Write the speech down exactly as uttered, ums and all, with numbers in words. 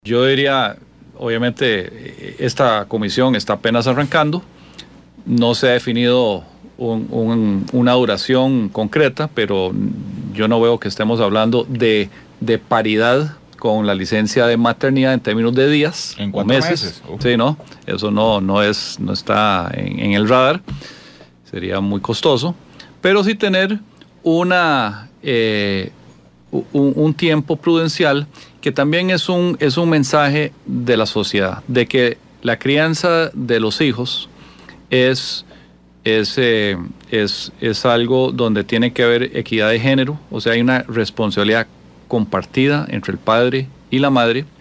Yo diría, obviamente, esta comisión está apenas arrancando, no se ha definido un, un, una duración concreta, pero yo no veo que estemos hablando de, de paridad con la licencia de maternidad en términos de días ¿En o meses. meses? Uh. Sí, no, eso no, no, es, no está en, en el radar, sería muy costoso, pero sí tener una, eh, un, un tiempo prudencial que también es un, es un mensaje de la sociedad, de que la crianza de los hijos es, es, eh, es, es algo donde tiene que haber equidad de género, o sea, hay una responsabilidad compartida entre el padre y la madre,